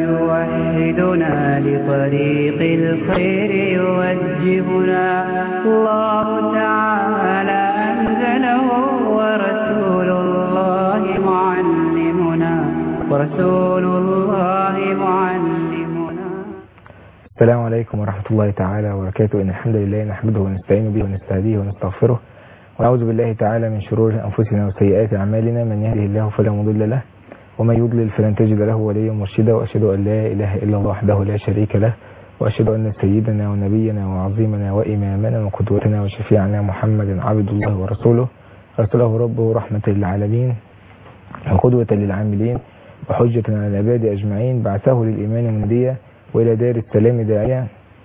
يوحدنا لطريق الخير يوجهنا الله تعالى أنزله ورسول الله معلمنا. السلام عليكم ورحمة الله تعالى وبركاته. إن الحمد لله نحمده ونستعين به ونستهديه ونستغفره ونعوذ بالله تعالى من شرور أنفسنا وسيئات أعمالنا. من يهده الله فلا مضل له ومن يضلل فلن تجد له وليا مرشدا. وأشهد أن لا إله إلا الله وحده لا شريك له، وأشهد أن سيدنا ونبينا وعظيمنا وإمامنا وقدوتنا وشفيعنا محمد عبد الله ورسوله، أرسله ربه رحمة للعالمين وقدوة للعاملين وحجة على العباد أجمعين. بعثه للإيمان مندية وإلى دار السلام داعية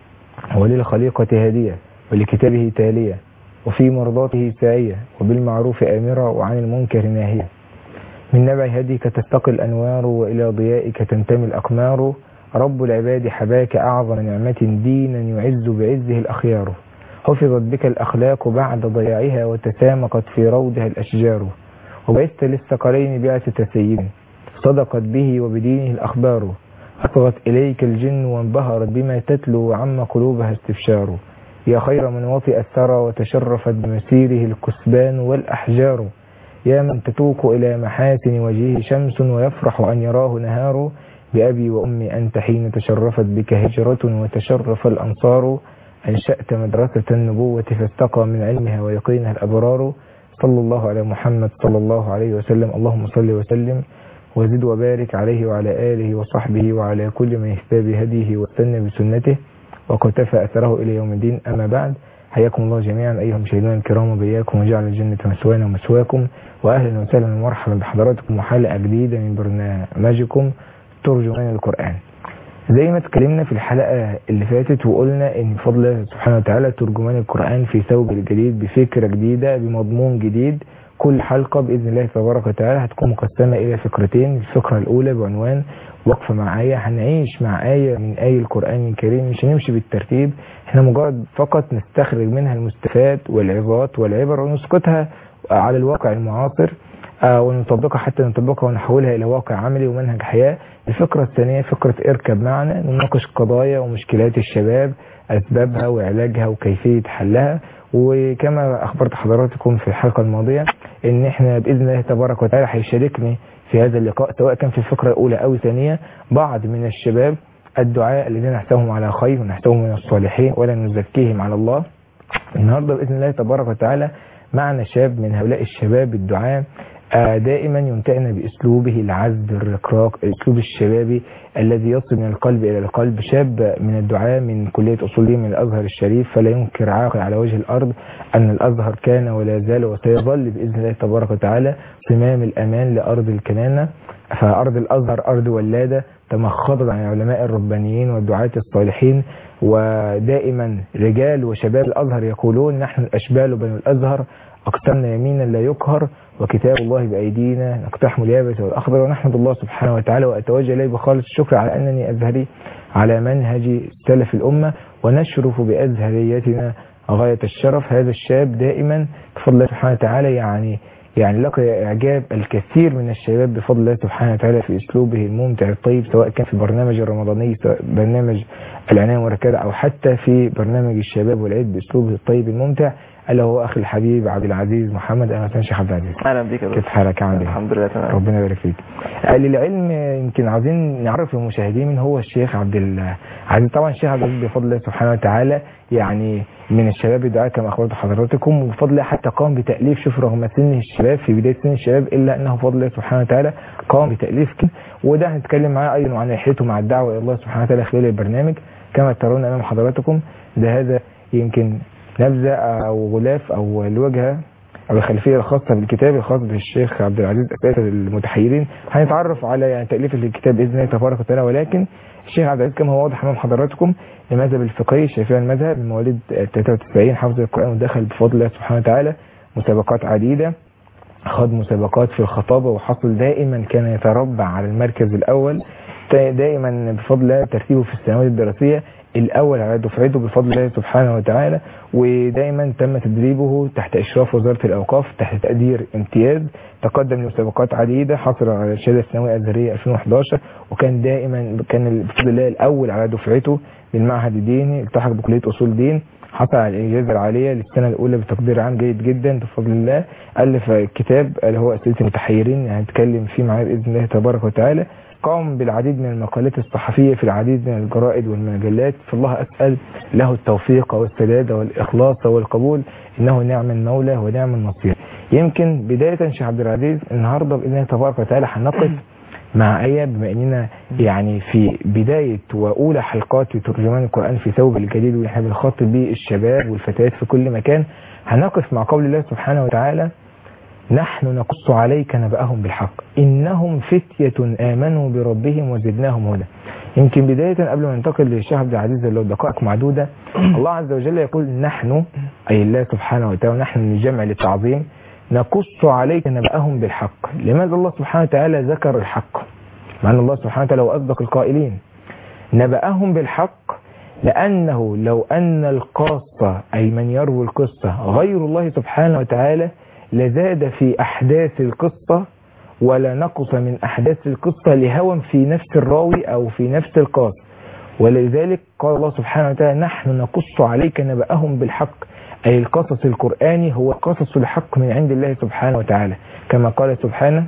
وللخليقة هادية ولكتابه تالية وفي مرضاته ساعية وبالمعروف آمرة وعن المنكر ناهية. من نبع هديك تستقي الأنوار وإلى ضيائك تنتمي الأقمار. رب العباد حباك أعظم نعمة دينا يعز بعزه الأخيار. حفظت بك الأخلاق بعد ضياعها وتسامقت في روضها الأشجار. وبعثت للثقلين بعثة سيد صدقت به وبدينه الأخبار. أصغت إليك الجن وانبهرت بما تتلو وعم قلوبها استبشار. يا خير من وطئ الثرى وتشرفت بمسيره الكسبان والأحجار. يا من تتوق إلى محاسن وجهه شمس ويفرح أن يراه نهار. بأبي وأمي أنت حين تشرفت بك هجرة وتشرف الأنصار. أنشأت مدرسة النبوة فاستقى من علمها ويقينها الأبرار. صلى الله على محمد صلى الله عليه وسلم. اللهم صل وسلم وزد وبارك عليه وعلى آله وصحبه وعلى كل من اهتدى بهديه واستنى بسنته وقتفى أثره إلى يوم الدين. أما بعد، حياكم الله جميعا أيها المشاهدون الكرام وبياكم، وجعل الجنة مثوانا ومثواكم، وأهلا وسهلا ومرحبا بحضراتكم وحلقة جديدة من برنامجكم ترجمان القرآن. زي ما اتكلمنا في الحلقة اللي فاتت وقلنا ان بفضل الله سبحانه وتعالى ترجمان القرآن في ثوب الجديد بفكرة جديدة بمضمون جديد. كل حلقة بإذن الله تبارك وتعالى هتكون مقسمة إلى فكرتين. الفكرة الأولى بعنوان وقفة مع آية، هنعيش مع آية من آية القرآن الكريم، مش هنمشي بالترتيب، احنا مجرد فقط نستخرج منها المستفاد والعظات والعبر ونسقطها على الواقع المعاصر ونطبقها حتى نطبقها ونحولها إلى واقع عملي ومنهج حياة. الفكرة الثانية فكرة اركب معنا، نناقش قضايا ومشكلات الشباب، أسبابها وعلاجها وكيفية حلها. وكما أخبرت حضراتكم في الحلقة الماضية إن إحنا بإذن الله تبارك وتعالى هيشاركني في هذا اللقاء سواء كان في الفقرة الأولى أو الثانية بعض من الشباب الدعاء الذين نحسبهم على خير ونحسبهم من الصالحين ولا نزكيهم على الله. النهاردة بإذن الله تبارك وتعالى معنا شاب من هؤلاء الشباب الدعاء دائما يمتعنا بأسلوبه العذب الرقراق، الأسلوب الشبابي الذي يصل من القلب إلى القلب. شاب من الدعاء من كلية أصولية من الأزهر الشريف، فلا ينكر عاقل على وجه الأرض أن الأزهر كان ولا زال وسيظل بإذن الله تبارك وتعالى صمام الأمان لأرض الكنانة. فأرض الأزهر أرض ولادة تمخضت عن العلماء الربانيين والدعاة الصالحين، ودائما رجال وشباب الأزهر يقولون نحن الأشبال بنو الأزهر أقسمنا يمينا لا يقهر وكتاب الله بأيدينا نقتحم اليابس والأخضر. ونحمد الله سبحانه وتعالى وأتوجه إليه بخالص الشكر على أنني أزهري على منهج سلف الأمة ونشرف بأزهريتنا غاية الشرف. هذا الشاب دائما بفضل الله سبحانه وتعالى يعني لقى إعجاب الكثير من الشباب بفضل الله سبحانه وتعالى في أسلوبه الممتع الطيب، سواء كان في برنامج الرمضاني، سواء برنامج العناية والركادة، أو حتى في برنامج الشباب والعيد بأسلوبه الطيب الممتع، ألا هو أخي الحبيب عبد العزيز محمد. أهلا وسهلا شيخ عبد العزيز. أهلا بك يا دكتور. كيف حالك؟ عامل إيه؟ الحمد لله تمام. ربنا يبارك فيك. للعلم يمكن عايزين نعرف المشاهدين من هو الشيخ عبد العزيز. طبعا الشيخ عبد العزيز بفضل الله سبحانه وتعالى يعني من الشباب الدعاء كما أخبرت حضراتكم، وبفضل الله حتى قام بتأليف، شوف رغم سنه الشباب في بداية سن الشباب إلا أنه بفضل الله سبحانه وتعالى قام بتأليف وده هنتكلم معاه أيضا عن رحلته مع الدعوة إلى الله سبحانه وتعالى خلال البرنامج. كما ترون أمام حضراتكم هذا يمكن نبذة أو غلاف أو الواجهة أو الخلفية الخاصة بالكتاب الخاص بالشيخ عبد العزيز أساسا المتحيرين. هنتعرف على يعني تأليف الكتاب بإذن الله تبارك وتعالى. ولكن الشيخ عبد العزيز كما هو واضح أمام حضراتكم المذهب الفقهي الشافعي المذهب من مواليد 93 حفظ القرآن ودخل بفضل الله سبحانه وتعالى مسابقات عديدة، خاض مسابقات في الخطابة وحصل دائما كان يتربع على المركز الأول دائما بفضل الله ترتيبه في السنوات الدراسية الأول على دفعته بفضل الله سبحانه وتعالى، ودائما تم تدريبه تحت إشراف وزارة الأوقاف تحت تقدير امتياز، تقدم لمسابقات عديدة، حصل على الشهادة الثانوية الأزهرية 2011، وكان دائما بفضل الله الأول على دفعته بالمعهد الديني، التحق بكلية أصول دين، حصل على الإجازة العالية للسنة الأولى بتقدير عام جيد جدا بفضل الله. ألف كتاب اللي هو أسئلة المتحيرين هنتكلم فيه معاه بإذن الله تبارك وتعالى. قام بالعديد من المقالات الصحفية في العديد من الجرائد والمجلات، فالله أسأل له التوفيق والسداد والإخلاص والقبول، إنه نعم المولى ونعم النصير. يمكن بداية شيخ عبد العزيز النهاردة بإذن الله تبارك وتعالى هنقف مع آية، بما أننا يعني في بداية وأولى حلقات ترجمان القرآن في ثوب الجديد، ونحن بنخاطب به الشباب والفتيات في كل مكان. هنقف مع قول الله سبحانه وتعالى: نحن نقص عليك نبأهم بالحق إنهم فتية آمنوا بربهم وزدناهم هدى. يمكن بداية قبل ما ننتقل للشيخ عبد العزيز لو دقائق معدودة، الله عز وجل يقول نحن، أي الله سبحانه وتعالى، نحن من جمع للتعظيم، نقص عليك نبأهم بالحق. لماذا الله سبحانه وتعالى ذكر الحق؟ مع أن الله سبحانه وتعالى هو أصدق القائلين. نبأهم بالحق لأنه لو أن القاصة أي من يروي القصة غير الله سبحانه وتعالى لزاد في أحداث القصة ولا نقص من أحداث القصة لهوى في نفس الراوي أو في نفس القاص. ولذلك قال الله سبحانه وتعالى نحن نقص عليك نبأهم بالحق، أي القصص القرآني هو قصص الحق من عند الله سبحانه وتعالى، كما قال سبحانه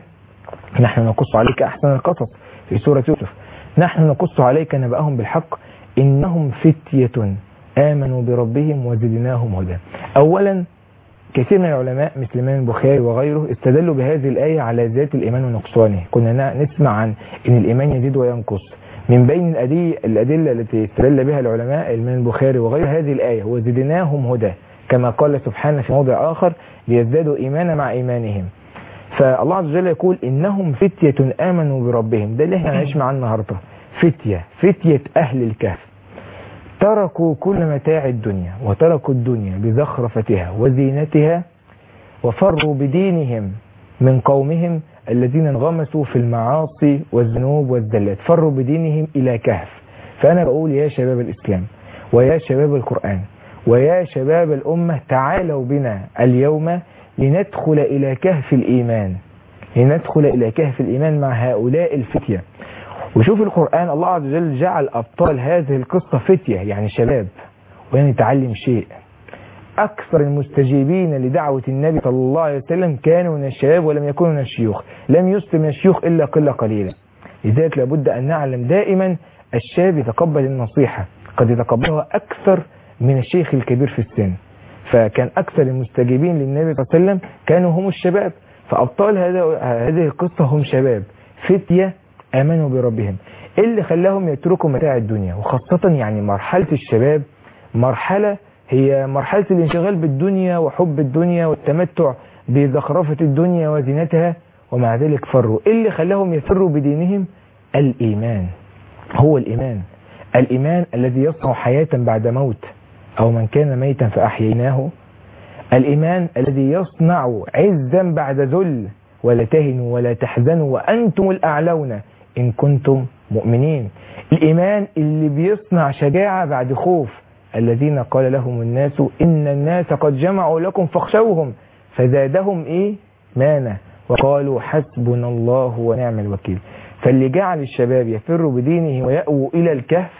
نحن نقص عليك أحسن القصص في سورة يوسف. نحن نقص عليك نبأهم بالحق إنهم فتية آمنوا بربهم وزدناهم هدى. أولا كثير من العلماء مثل الإمام البخاري وغيره استدلوا بهذه الآية على ذات الإيمان ونقصانه. كنا نسمع عن أن الإيمان يزيد وينقص. من بين الأدلة التي استدل بها العلماء الإمام البخاري وغيره هذه الآية وزدناهم هدى، كما قال سبحانه في موضع آخر ليزدادوا إيمانا مع إيمانهم. فالله عز وجل يقول إنهم فتية آمنوا بربهم. ده اللي احنا هنعيش معاه النهارده، فتية أهل الكهف، تركوا كل متاع الدنيا وتركوا الدنيا بزخرفتها وزينتها وفروا بدينهم من قومهم الذين انغمسوا في المعاصي والذنوب والزلات، فروا بدينهم إلى كهف. فأنا بقول يا شباب الإسلام ويا شباب القرآن ويا شباب الأمة، تعالوا بنا اليوم لندخل إلى كهف الإيمان، لندخل إلى كهف الإيمان مع هؤلاء الفتية. وشوف القرآن الله عز وجل جعل أبطال هذه القصة فتية، يعني شباب، ونتعلم شيء. أكثر المستجيبين لدعوة النبي صلى الله عليه وسلم كانوا من الشباب ولم يكونوا من الشيوخ، لم يسلم من الشيوخ إلا قلة قليلة. لذلك لابد أن نعلم دائما الشاب يتقبل النصيحة، قد يتقبلها أكثر من الشيخ الكبير في السن. فكان أكثر المستجيبين للنبي صلى الله عليه وسلم كانوا هم الشباب، فأبطال هذه القصة هم شباب فتية آمنوا بربهم. اللي خلاهم يتركوا متاع الدنيا، وخاصة يعني مرحلة الشباب مرحلة هي مرحلة الانشغال بالدنيا وحب الدنيا والتمتع بزخرفة الدنيا وزينتها، ومع ذلك فروا. اللي خلاهم يفروا بدينهم الإيمان، هو الإيمان الذي يصنع حياة بعد موت، أو من كان ميتا فأحييناه. الإيمان الذي يصنع عزا بعد ذل، ولا تهنوا ولا تحزنوا وأنتم الأعلون إن كنتم مؤمنين. الإيمان اللي بيصنع شجاعة بعد خوف، الذين قال لهم الناس إن الناس قد جمعوا لكم فاخشوهم فزادهم إيمانا وقالوا حسبنا الله ونعم الوكيل. فاللي جعل الشباب يفروا بدينه ويأووا إلى الكهف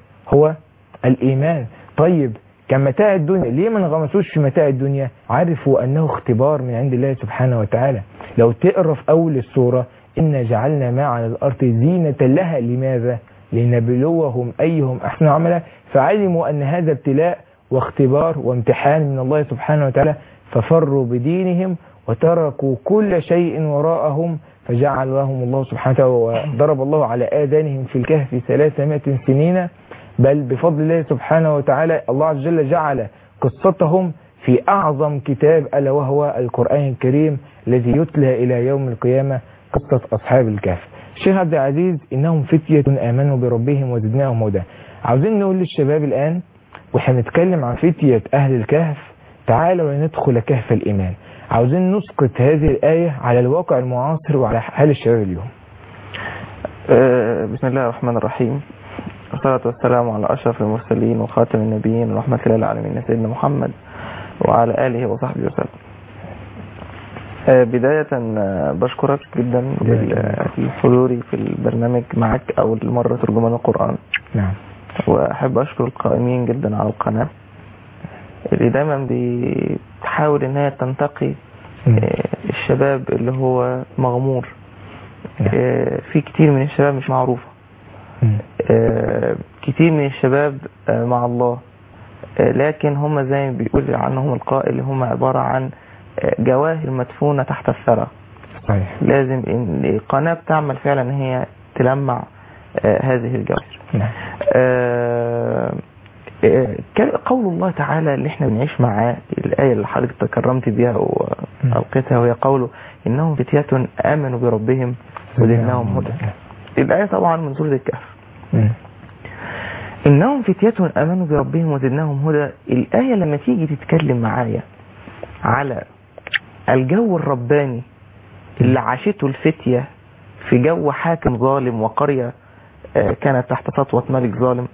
هو الإيمان. طيب كان متاع الدنيا ليه ما انغمسوش في متاع الدنيا؟ عرفوا أنه اختبار من عند الله سبحانه وتعالى. لو تقرأ في أول السورة إنا جعلنا ما على الأرض زينة لها، لماذا؟ لنبلوهم أيهم أحسن عملا. فعلموا أن هذا ابتلاء واختبار وامتحان من الله سبحانه وتعالى، ففروا بدينهم وتركوا كل شيء وراءهم، فجعل لهم الله سبحانه وتعالى وضرب الله على آذانهم في الكهف 300 سنين. بل بفضل الله سبحانه وتعالى الله عز وجل جعل قصتهم في أعظم كتاب ألا وهو القرآن الكريم الذي يتلى إلى يوم القيامة، قصة أصحاب الكهف. الشيخ عبد العزيز إنهم فتية آمنوا بربهم وزدناهم هدى. عاوزين نقول للشباب الآن وإحنا نتكلم عن فتية أهل الكهف، تعالوا لندخل كهف الإيمان. عاوزين نسقط هذه الآية على الواقع المعاصر وعلى حال الشباب اليوم. بسم الله الرحمن الرحيم، والصلاة والسلام على أشرف المرسلين وخاتم النبيين ورحمة الله العالمين سيدنا محمد وعلى آله وصحبه وسلم. بداية بشكرك جدا لحضوري في البرنامج معك أول مرة ترجمان القرآن. نعم. وأحب أشكر القائمين جدا على القناة اللي دايما بتحاول إن هي تنتقي الشباب اللي هو مغمور. في كتير من الشباب مش معروفة، كتير من الشباب مع الله، لكن هم زي ما بيقول عنهم القائل هم عبارة عن جواهر مدفونة تحت الثرى. صحيح. لازم ان القناة بتعمل فعلا ان هي تلمع هذه الجواهر. قول الله تعالى اللي احنا بنعيش معاه، الآية اللي حضرتك تكرمت بيها وألقيتها، وهي قوله إنهم فتية آمنوا بربهم وزدناهم هدى. الآية طبعا من سورة الكهف. إنهم فتية آمنوا بربهم وزدناهم هدى. الآية لما تيجي تتكلم معايا على الجو الرباني اللي عاشته الفتية في جو حاكم ظالم وقرية كانت تحت سطوة ملك ظالم،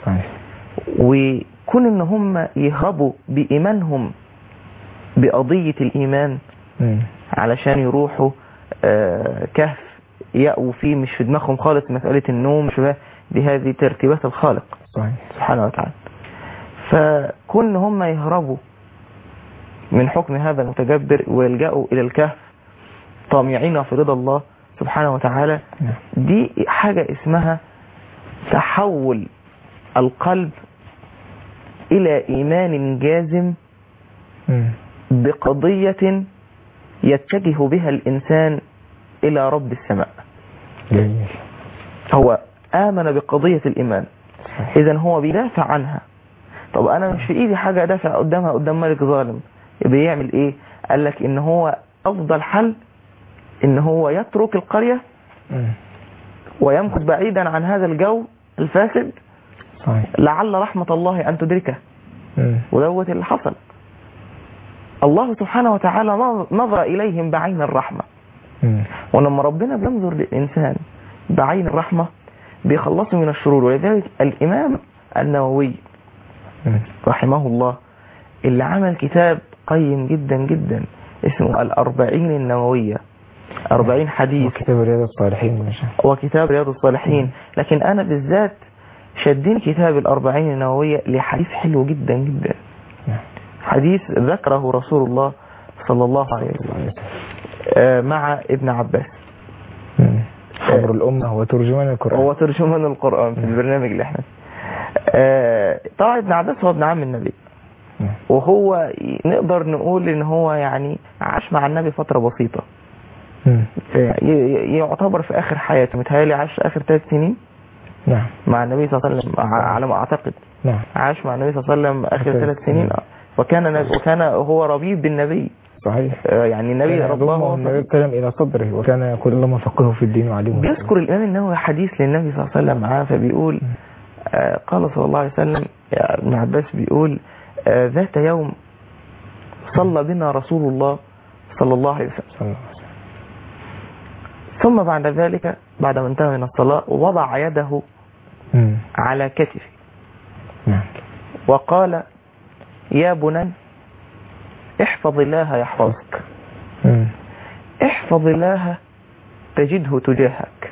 وكون ان هم يهربوا بإيمانهم بقضية الإيمان علشان يروحوا كهف يأووا فيه، مش في دماغهم خالص مسألة النوم، مش بهذه ترتيبات الخالق سبحانه وتعالى. فكون ان هم يهربوا من حكم هذا المتجبر ويلجأوا إلى الكهف طامعين في رضا الله سبحانه وتعالى، دي حاجة اسمها تحول القلب إلى إيمان جازم بقضية يتجه بها الإنسان إلى رب السماء. هو آمن بقضية الإيمان، إذن هو بيدافع عنها. طب أنا مش في إيدي حاجة أدافع قدامها قدام ملك ظالم، بيعمل إيه؟ قال لك إن هو أفضل حل إن هو يترك القرية ويمكث بعيدا عن هذا الجو الفاسد لعل رحمة الله أن تدركه. ودوت اللي حصل. الله سبحانه وتعالى نظر إليهم بعين الرحمة، ولما ربنا بينظر للإنسان بعين الرحمة بيخلصه من الشرور. ولذلك الإمام النووي رحمه الله اللي عمل كتاب قيم جدا جدا اسمه الأربعين النووية، 40 حديث، وكتاب رياض الصالحين. لكن أنا بالذات شدين كتاب الأربعين النووية لحديث حلو جدا جدا، حديث ذكره رسول الله صلى الله عليه وسلم مع ابن عباس، حبر الأمة هو ترجمان القرآن في البرنامج اللي احنا. طبعا ابن عباس هو ابن عم النبي، وهو نقدر نقول ان هو يعني عاش مع النبي فترة بسيطة، يعتبر في آخر حياته، متهيألي عاش آخر 3 سنين مع النبي صلى الله عليه وسلم على ما أعتقد. عاش مع النبي صلى الله عليه وسلم آخر 3 سنين، وكان هو ربيب بالنبي. صحيح. يعني النبي رباه النبي اتكلم إلى صدره، وكان يقول اللهم فقهه في الدين وعلمه. بيذكر الإمام النووي حديث للنبي صلى الله عليه وسلم معاه، فبيقول قال صلى الله عليه وسلم، ابن عباس بيقول ذات يوم صلى بنا رسول الله صلى الله عليه وسلم، ثم بعد ذلك بعد ما انتهى من الصلاة وضع يده على كتفه وقال يا بني احفظ الله يحفظك، احفظ الله تجده تجاهك،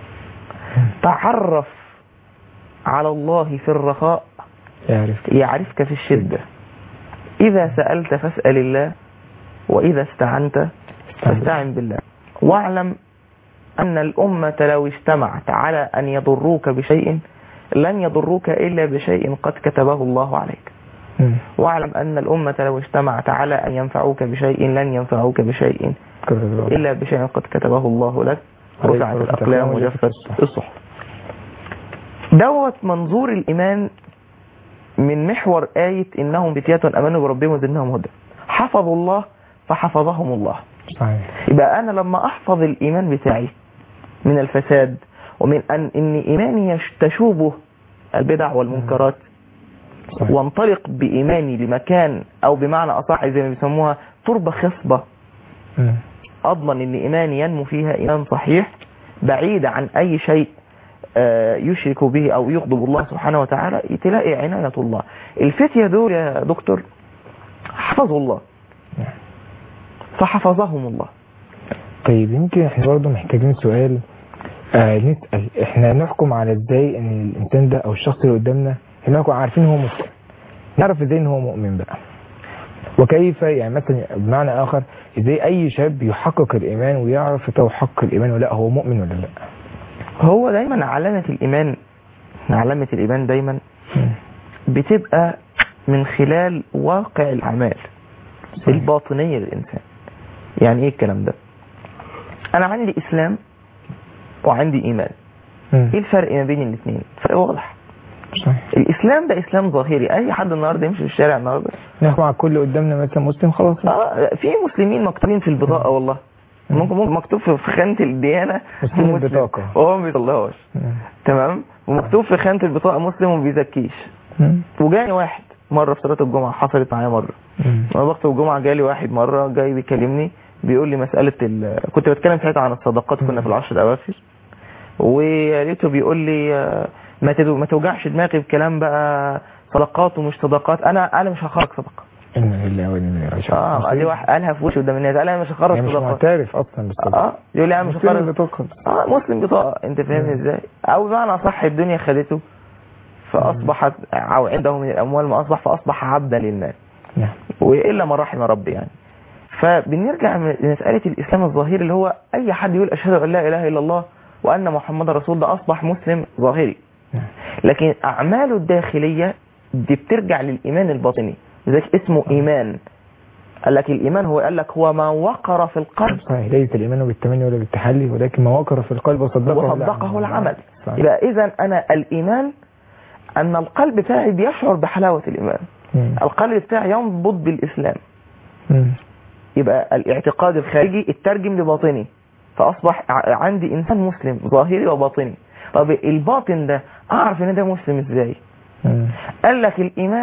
تعرف على الله في الرخاء يعرفك في الشدة، إذا سألت فاسأل الله، وإذا استعنت فاستعن بالله، واعلم أن الأمة لو اجتمعت على أن يضروك بشيء لن يضروك إلا بشيء قد كتبه الله عليك، واعلم أن الأمة لو اجتمعت على أن ينفعوك بشيء لن ينفعوك بشيء إلا بشيء قد كتبه الله لك، رفعت الأقلام وجفت الصحف. دوت منظور الإيمان من محور آية إنهم فتية آمنوا بربهم وزدناهم هدى. حفظوا الله فحفظهم الله. يبقى أنا لما أحفظ الإيمان بتاعي من الفساد، ومن أن إيماني تشوبه البدع والمنكرات، وانطلق بإيماني لمكان أو بمعنى أصح زي ما بيسموها تربة خصبة، أضمن أن إيماني ينمو فيها إيمان صحيح، بعيدة عن أي شيء يشرك به أو يغضب الله سبحانه وتعالى، تلاقي عناية الله. الفتية دول يا دكتور حفظوا الله فحفظهم الله. طيب يمكن احنا برضه محتاجين سؤال نسأل، احنا نحكم على ازاي ان الانسان ده او الشخص اللي قدامنا احنا نكون عارفين هو مسلم، نعرف ازاي ان هو مؤمن بقى؟ وكيف يعني مثلا بمعنى اخر ازاي اي شاب يحقق الايمان ويعرف يحقق الايمان ولا هو مؤمن ولا لا؟ هو دايما علامة الإيمان دايما بتبقى من خلال واقع الأعمال الباطنية للإنسان. يعني إيه الكلام ده؟ أنا عندي إسلام وعندي إيمان. إيه الفرق ما بين الاثنين؟ فرق واضح. الإسلام ده إسلام ظاهري، أي حد النهاردة يمشي في الشارع النهاردة نحكم على كل قدامنا مثلا مسلم خلاص. في مسلمين مكتوبين في البطاقة والله، ممكن مكتوب في خانة الديانة مسلم البطاقة وهو ما بيصليهاش، تمام، ومكتوب في خانة البطاقة مسلم وما بيزكيش. وجاني واحد مرة في صلاة الجمعة، حصلت معايا مرة وانا بخطب الجمعة، جالي واحد مرة جاي بيكلمني بيقول لي مسألة كنت بتكلم ساعتها عن الصدقات، كنا في العشر الأواخر، ولقيته بيقول لي ما توجعش دماغي بكلام بقى صدقات ومش صدقات، انا مش هخرج صدقه. إنا لله وإنا إليه راجعون. دي واحد قالها في وشه قدام الناس، قال انا مش هخرج صدقات. صدقات. مش معترف اصلا بالصدقه. يقول لي انا مش هخرج بطاقه. مسلم بطاقه، انت فاهمني ازاي؟ او بمعنى صح الدنيا خدته فاصبحت او عنده من الاموال ما اصبح، فاصبح عبدا للناس. نعم. والا من رحم ربي يعني. فبنرجع لمساله الاسلام الظاهري اللي هو اي حد يقول اشهد ان لا اله الا الله وان محمد رسول الله اصبح مسلم ظاهري. لكن اعماله الداخليه دي بترجع للايمان الباطني، لذلك اسمه ايمان. قال لك الايمان هو ما وقر في القلب. صحيح، ليس الايمان بالتمني ولا بالتحلي، ولكن ما وقر في القلب وصدقه العمل. يبقى اذا انا الايمان ان القلب بتاعي بيشعر بحلاوه الايمان. القلب بتاعي ينبض بالاسلام. يبقى الاعتقاد الخارجي اترجم لباطني، فاصبح عندي انسان مسلم ظاهري وباطني. طب الباطن ده اعرف ان ده مسلم ازاي؟ قال لك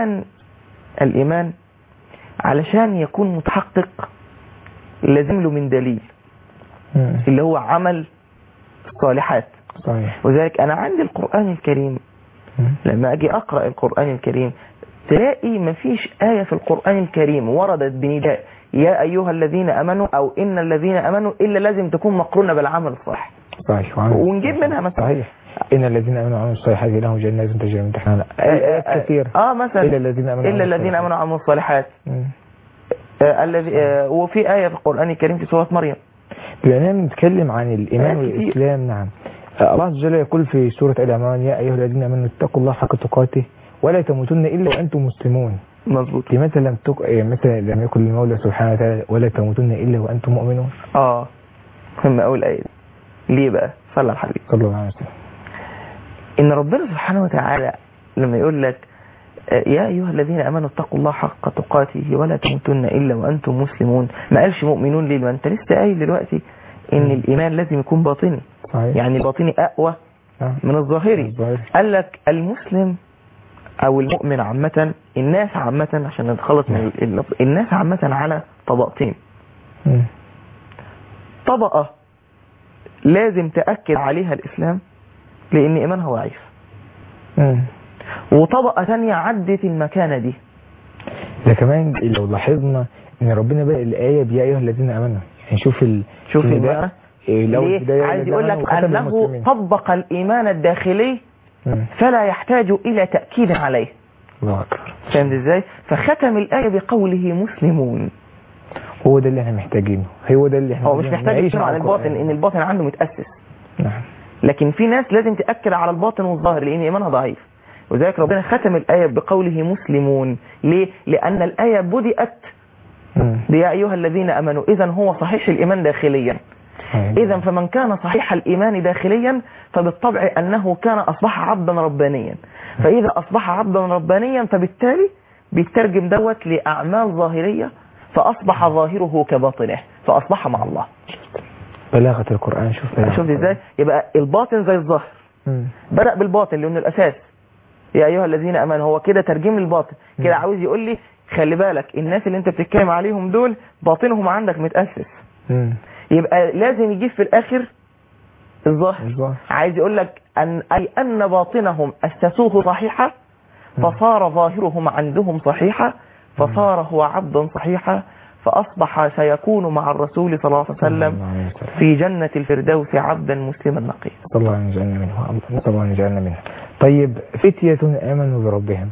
الايمان علشان يكون متحقق لازم له من دليل اللي هو عمل الصالحات. صحيح. وذلك انا عندي القرآن الكريم لما اجي اقرأ القرآن الكريم تلاقي مفيش آية في القرآن الكريم وردت بنداء يا ايها الذين امنوا او ان الذين امنوا الا لازم تكون مقرونة بالعمل الصالح. صحيح. ونجيب منها مثلا صحيح ان الذين امنوا وعملوا الصالحات لهم جنات تجري من تحتها ايات كثير. مثلا الا الذين امنوا وعملوا الصالحات. الذي وفي آية في القرآن الكريم في سورة مريم. بما نتكلم عن الإيمان والإسلام. نعم. الله عز وجل يقول في سورة آل عمران يا أيها الذين آمنوا اتقوا الله حق تقاته ولا تموتن إلا وأنتم مسلمون. مظبوط. لماذا مثلا لم يقل المولى سبحانه وتعالى ولا تموتن إلا وأنتم مؤمنون؟ مهم أول آية. ليه بقى؟ صلى الله عليه صلى الله عليه وسلم. إن ربنا سبحانه وتعالى لما يقول لك يا أيها الذين أمنوا اتقوا الله حق تقاته ولا تموتن إلا وأنتم مسلمون، ما قالش مؤمنون ليه؟ ما أنت لسه قايل دلوقتي إن الإيمان لازم يكون باطني. صحيح. يعني الباطني أقوى من الظاهري. قال لك المسلم أو المؤمن عامة، الناس عامة عشان نتخلص من الناس عامة على طبقتين. طبقة لازم تأكد عليها الإسلام لأن إيمانها ضعيف، وطبقة تانية عدت المكانة دي. ده كمان لو لاحظنا ان ربنا بدأ الآية بيا أيها الذين آمنوا، يعني شوف البداية عايز يقول لك أنه طبق الإيمان الداخلي فلا يحتاج إلى تأكيد عليه. الله أكبر. فهمت إزاي؟ فختم الآية بقوله مسلمون. هو ده اللي احنا محتاجينه، هو ده اللي احنا هو مش محتاج يتكلم عن الباطن، ان الباطن عنده متأسس. نعم. لكن في ناس لازم تأكد على الباطن والظاهر لأن إيمانها ضعيف، وذلك ربنا ختم الآية بقوله مسلمون. ليه؟ لأن الآية بدأت بيا أيها الذين أمنوا، إذن هو صحيح الإيمان داخليا. إذن فمن كان صحيح الإيمان داخليا فبالطبع أنه كان أصبح عبدا ربانيا، فإذا أصبح عبدا ربانيا فبالتالي بيترجم دوت لأعمال ظاهرية، فأصبح ظاهره كباطنه، فأصبح مع الله. بلاغة القرآن. شوف إزاي؟ يبقى الباطن زي الظاهر. بدأ بالباطن لأنه الأساس يا أيها الذين أمنوا، هو كده ترجم الباطن كده، عاوز يقول لي خلي بالك الناس اللي انت بتتكلم عليهم دول باطنهم عندك متأسس. يبقى لازم يجيب في الآخر الظاهر. عايز يقول لك أن باطنهم أسسوه صحيحة فصار ظاهرهم عندهم صحيحة فصار هو عبدا صحيحا فأصبح سيكون مع الرسول صلى الله عليه وسلم في جنة الفردوس عبدا مسلما نقيا. صلى الله عليه وسلم منه. صلى الله عليه وسلم منه. طيب فتية آمنوا بربهم.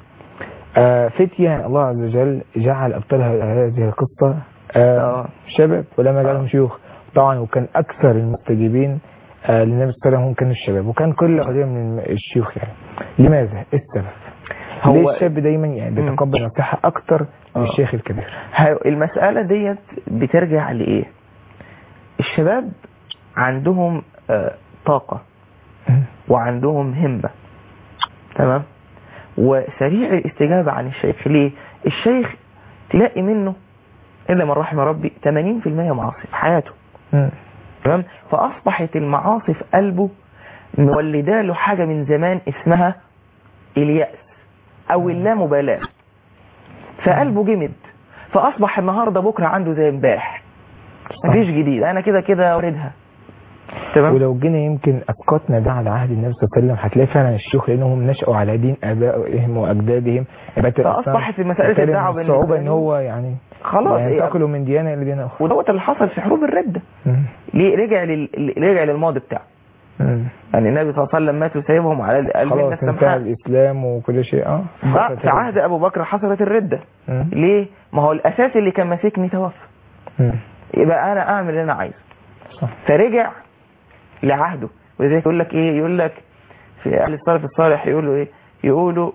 فتية الله عز وجل جعل أبطال هذه القصة شباب ولما جعلهم شيوخ طبعا، وكان أكثر المستجيبين للنبي صلى الله عليه وسلم هم كانوا الشباب، وكان كل قضية من الشيوخ يعني. لماذا؟ السبب ليه الشاب دايما يعني بيتقبل نصيحة أكتر من الشيخ الكبير؟ المسألة ديت بترجع لإيه؟ الشباب عندهم طاقة وعندهم همة، تمام، وسريع الاستجابة عن الشيخ. ليه؟ الشيخ تلاقي منه إلا من رحم ربي 80% معاصي في حياته، تمام، فأصبحت المعاصي في قلبه مولدة له حاجة من زمان اسمها اليأس أو اللامبالاة، فقلبه جمد، فأصبح النهاردة بكرة عنده زي امبارح، مفيش جديد، أنا كده كده أوردها، تمام. ولو جينا يمكن أسقطنا ده على عهد النبي صلى الله عليه وسلم هتلاقي فعلا الشيوخ لأنهم نشأوا على دين آبائهم وأجدادهم، فأصبحت مسألة الدعوة بالصعوبة إن هو يعني خلاص ينتقلوا من ديانة إلى ديانة أخرى، ودوت اللي حصل في حروب الردة. ليه؟ رجع للماضي بتاعه. يعني النبي صلى الله عليه وسلم مات وسايبهم على خلاص انتهى الإسلام وكل شيء. في عهد أبو بكر حصلت الردة. ليه؟ ما هو الأساس اللي كان ماسكني توفى، يبقى أنا أعمل اللي أنا عايزه. فرجع لعهده. ولذلك يقول لك إيه؟ يقول لك في أهل السلف الصالح يقولوا إيه؟ يقولوا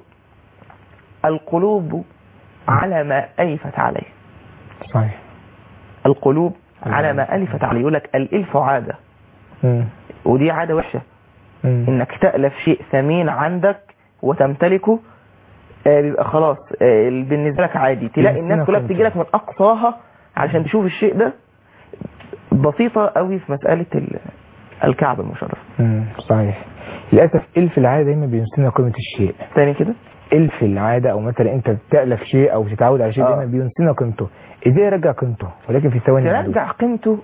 القلوب على ما ألفت عليه. صحيح. القلوب على ما ألفت عليه. يقول لك الإلف عادة، ودي عادة وحشة، إنك تألف شيء ثمين عندك وتمتلكه، بيبقى خلاص بالنسبة لك عادي. تلاقي الناس كلها بتجي لك من أقصاها عشان تشوف الشيء ده. بسيطة قوي في مسألة الكعب المشرف. صحيح. للأسف إلف العادة دايما بينسينا قيمة الشيء. تاني كده إلف العادة أو مثلا أنت بتألف شيء أو تتعود على شيء دايما بينسينا قيمته. إزاي يرجع قيمته؟ ولكن في ثواني ترجع قيمته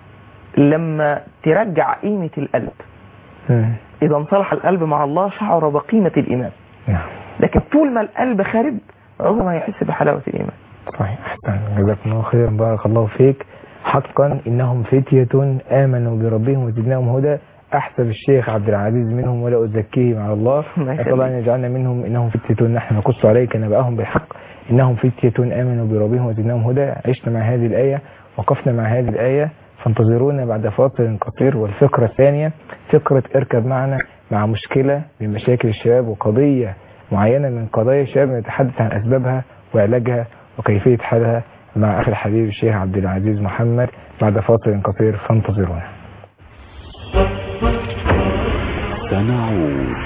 لما ترجع قيمة القلب. إذا انصلح القلب مع الله شعر بقيمة الإيمان. لكن طول ما القلب خارب عمره ما يحس بحلاوة الإيمان. صحيح. أحسن، جزاك الله خير، بارك الله فيك. حقا إنهم فتية آمنوا بربهم وزدناهم هدى. أحسب الشيخ عبد العزيز منهم ولا أزكيهم على الله. أسأل الله أن يجعلنا منهم. إنهم فتية نحن نقص عليك نبأهم بالحق. إنهم فتية آمنوا بربهم وزدناهم هدى. عشنا مع هذه الآية، وقفنا مع هذه الآية، فانتظرونا بعد فاصل قصير. والفقرة الثانية فقرة اركب معنا مع مشكلة من مشاكل الشباب وقضية معينة من قضايا الشباب نتحدث عن أسبابها وعلاجها وكيفية حلها مع أخي الحبيب الشيخ عبد العزيز محمد بعد فاصل قصير، فانتظرونا. سنعود.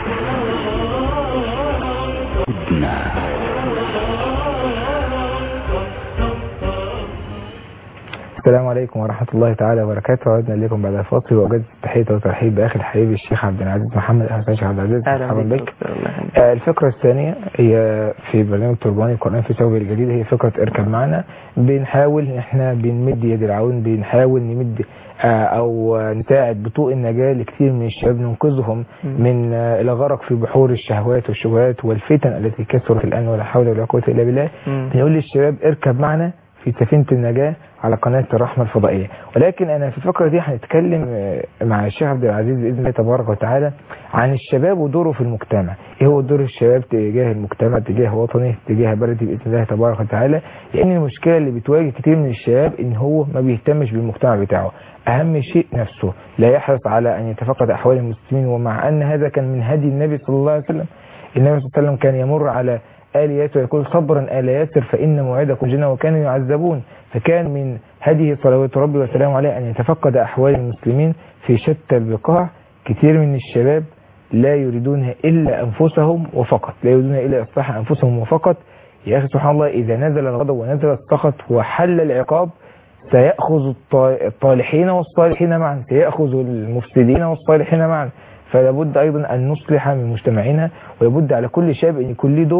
السلام عليكم ورحمة الله تعالى وبركاته. عدنا إليكم بعد الفاصل، وأجدد التحية والترحيب بأخي الحبيب الشيخ عبد العزيز محمد. أهلا وسهلا عبد العزيز، مرحبا بك. الفكرة الثانية هي في برنامج ترجمان القرآن في ثوبه الجديد، هي فكرة اركب معنا. بنحاول احنا بنمد يد العون، بنحاول نمد أو نساعد بطوق النجاة لكثير من الشباب، ننقذهم من الغرق في بحور الشهوات والشبهات والفتن التي كثرت الآن ولا حول ولا قوة إلا بالله. بنقول للشباب اركب معنا في سفينة النجاة على قناة الرحمة الفضائية. ولكن أنا في الفقرة دي هنتكلم مع الشيخ عبد العزيز بإذن الله تبارك وتعالى عن الشباب ودوره في المجتمع. إيه هو دور الشباب تجاه المجتمع، تجاه وطنه، تجاه بلده بإذن الله تبارك وتعالى. لأن المشكلة اللي بتواجه كتير من الشباب إن هو ما بيهتمش بالمجتمع بتاعه، أهم شيء نفسه، لا يحرص على أن يتفقد أحوال المسلمين. ومع أن هذا كان من هدي النبي صلى الله عليه وسلم. النبي صلى الله عليه وسلم كان يمر على آل ياسر ويقول صبرا آل ياسر فإن موعدكم جنة، وكانوا يعذبون. فكان من هديه صلوات ربي وسلامه عليه أن يتفقد أحوال المسلمين في شتى البقاع. كثير من الشباب لا يريدون إلا أنفسهم وفقط، لا يريدون إلا إصلاح أنفسهم وفقط. يا أخي سبحان الله، إذا نزل الغضب ونزل السخط وحل العقاب سيأخذ الطالحين والصالحين معا، سيأخذ المفسدين والصالحين معا. فلا بد أيضا أن نصلح من مجتمعنا، ويبد على كل شاب أن يكون له دور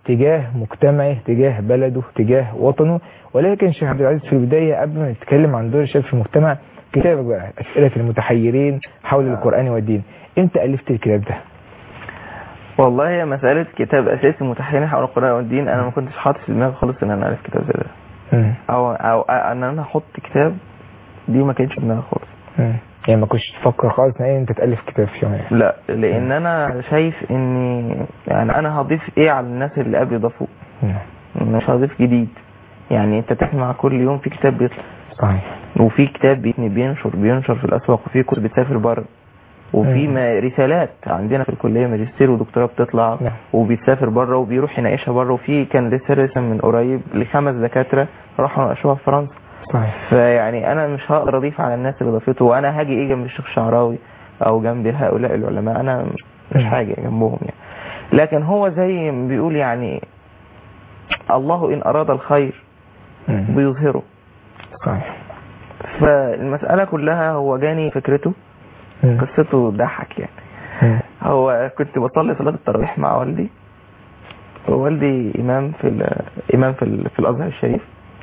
تجاه مجتمعه، تجاه بلده، تجاه وطنه. ولكن شيخ عبد العزيز في البداية قبل ما نتكلم عن دور الشباب في المجتمع، كتابك بقى أسئلة المتحيرين حول القرآن والدين، امتى ألفت الكتاب ده؟ والله هي مسألة كتاب أساسي متحيرين حول القرآن والدين، أنا ما كنتش حاطط في دماغي خالص إن أنا أعرف كتاب زي ده، أو أن أنا أحط كتاب، دي ما كانتش في دماغي خالص. يعني ما كنتش تفكر خالص ان انت تألف كتاب في يوم؟ لا، لأن أنا شايف إني يعني أنا هضيف إيه على الناس اللي قبل ضافوه؟ مش هضيف جديد. يعني أنت تسمع كل يوم في كتاب بيطلع، صحيح، وفي كتاب بينشر في الأسواق، وفي كتب بتسافر بره، وفي رسالات عندنا في الكلية ماجستير ودكتوراه بتطلع وبيتسافر بره وبيروح يناقشها بره. وفي كان لسه رسم من قريب ل5 دكاترة راحوا ناقشوها في فرنسا. صحيح. فيعني انا مش هقدر اضيف على الناس اللي ضافته، وانا هاجي ايه جنب الشيخ الشعراوي او جنب هؤلاء العلماء؟ انا مش حاجة جنبهم يعني. لكن هو زي ما بيقول يعني الله ان اراد الخير بيظهره. صحيح. فالمسألة كلها هو جاني فكرته، قصته ضحك يعني. هو كنت بصلي صلاة التراويح مع والدي، ووالدي إمام في الأزهر الشريف،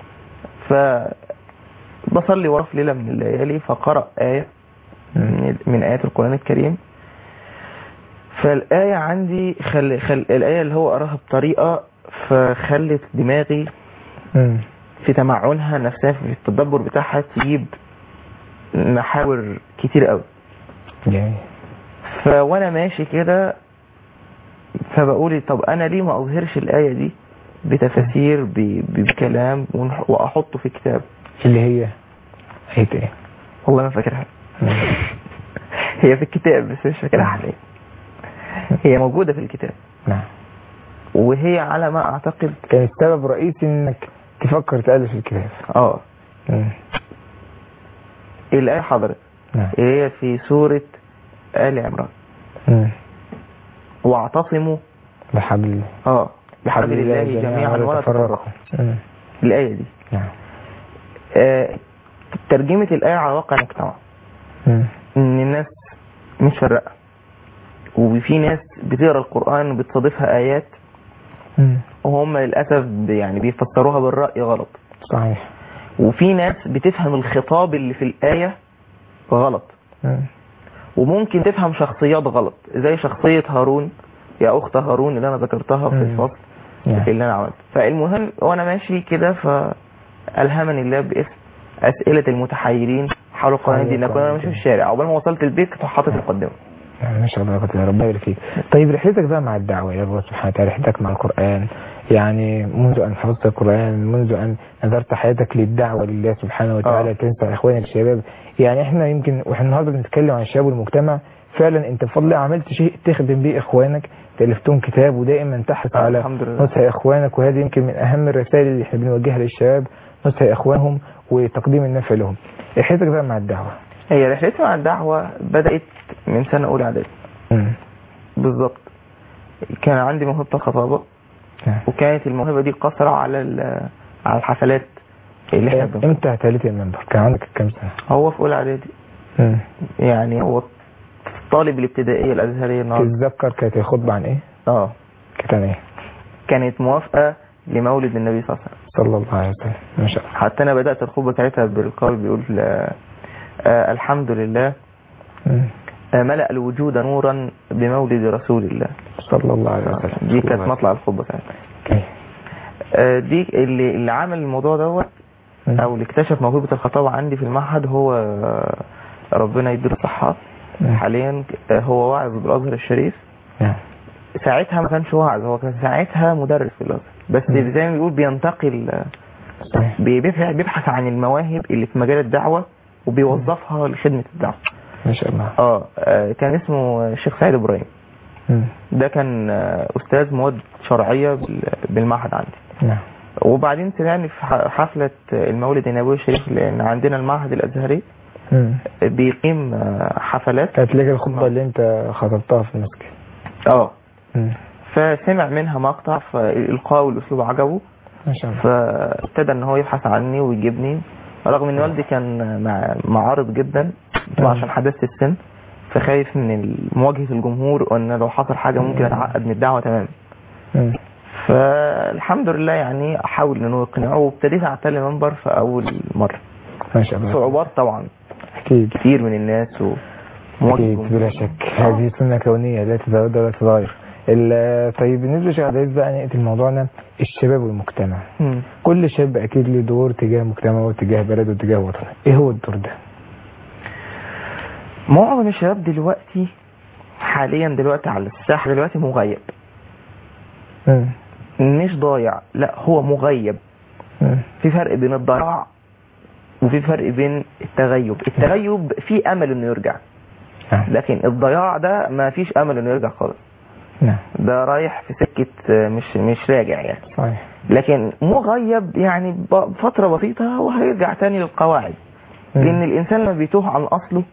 فبصلي وراه في ليلة من الليالي، فقرأ آية من آيات القرآن الكريم. فالآية عندي الآية اللي هو قراها بطريقة فخلت دماغي في تمعنها نفسها في التدبر بتاعها تجيب محاور كتير قوي. فوانا ماشي كده فبقولي طب انا ليه ما اظهرش الآية دي بتفاسير بكلام واحطه في كتاب؟ اللي هي ايه؟ والله ما فاكرها. هي في الكتاب بس مش فاكرها حاليا. هي موجودة في الكتاب. نعم. وهي على ما اعتقد كان السبب رئيسي انك تفكر تألف الكتاب. الآية حضرت. نعم. هي في سورة آل عمران. واعتصموا بحبل الله جميعا ولا تفرقوا. الآية دي نعم. ترجمة الآية على واقع المجتمع، ان الناس مش فرقة، وفي ناس بتقرأ القرآن وبتصادفها آيات وهم للأسف يعني بيفسروها بالرأي غلط. صحيح. وفي ناس بتفهم الخطاب اللي في الآية غلط، وممكن تفهم شخصيات غلط، زي شخصية هارون، يا أخت هارون اللي أنا ذكرتها في الفصل اللي أنا عملت. فالمهم وأنا ماشي كده فألهمني الله باسم أسئلة المتحيرين حول القرآن دي. كنا ماشي في الشارع، عقبال ما وصلت البيت كنت حاطط مقدمة. ما شاء الله، ربنا يبارك فيك. طيب رحلتك بقى مع الدعوة إلى الله سبحانه وتعالى، رحلتك مع القرآن، يعني منذ أن حفظت القرآن، منذ أن نظرت حياتك للدعوة لله سبحانه وتعالى، تنسى إخوانك الشباب. يعني إحنا يمكن وإحنا النهاردة بنتكلم عن الشباب والمجتمع، فعلا أنت بفضل الله عملت شيء تخدم به إخوانك، تألفتهم كتاب، ودائما تحرص على نصح إخوانك. وهذه يمكن من أهم الرسائل اللي إحنا بنوجهها للشباب، نصح إخوانهم وتقديم النفع لهم. رحلتك بقى مع الدعوة؟ هي رحلتي مع الدعوة بدأت من سنة أولى إعدادي بالظبط. كان عندي موهبة الخطابة، وكانت الموهبة دي قصرة على الحفلات اللي احنا بنعملها. امتى اعتليت المنبر؟ كان عندك كام سنة؟ هو في أولى إعدادي. يعني هو طالب الابتدائية الأزهرية النهارده. تتذكر كانت الخطبة عن ايه؟ كانت عن ايه؟ كانت موافقة لمولد النبي صلى الله عليه وسلم. ما شاء الله. حتى أنا بدأت الخطبة بتاعتها بالقول بيقول الحمد لله ملأ الوجود نورا بمولد رسول الله صلى الله عليه وسلم. دي كانت مطلع الخطبة بتاعتها. دي اللي عمل الموضوع دوت او اللي اكتشف موهبة الخطابة عندي في المعهد هو ربنا يديله الصحة. حاليا هو واعظ بالازهر الشريف. ساعتها ما كانش واعظ، هو كان ساعتها مدرس في الازهر، بس زي ما بيقول بينتقل، بيبحث عن المواهب اللي في مجال الدعوة وبيوظفها لخدمة الدعوة. ما شاء الله. كان اسمه الشيخ سعيد إبراهيم. ده كان أستاذ مواد شرعية بالمعهد عندي. وبعدين طلعني في حفلة المولد النبوي الشريف، لأن عندنا المعهد الأزهري بيقيم حفلات. كانت لك الخطبة اللي انت خطبتها في المسجد. فسمع منها مقطع، فالإلقاء والأسلوب عجبه، ما شاء الله. فابتدى ان هو يبحث عني ويجيبني، رغم ان والدي كان معارض جدا طبعا عشان حدثت السن، فخايف من مواجهة الجمهور، وان لو حصل حاجة ممكن اتعقد من الدعوة تماما. فالحمد لله يعني احاول انه يقنعه، وابتديت اعتلي منبر في اول مره. ما شاء الله. صعوبات طبعا اكيد كتير من الناس اكيد بلا شك. هذه سنه كونيه لا تتبدل ولا تتغير. طيب بالنسبه لشيخ عبد العزيز بقى نقل موضوعنا الشباب والمجتمع. كل شاب اكيد له دور تجاه مجتمعه وتجاه بلده وتجاه وطنه. ايه هو الدور ده؟ معظم الشباب دلوقتي حاليا دلوقتي على الساحه دلوقتي مغيب. مش ضايع، لا هو مغيب. في فرق بين الضياع وفي فرق بين التغيب. التغيب في امل انه يرجع، لكن الضياع ده ما فيش امل انه يرجع خالص. ده رايح في سكة مش راجع يعني. صحيح. لكن مغيب يعني فترة بسيطة وهيرجع تاني للقواعد. لان الانسان لما بيتوه عن اصله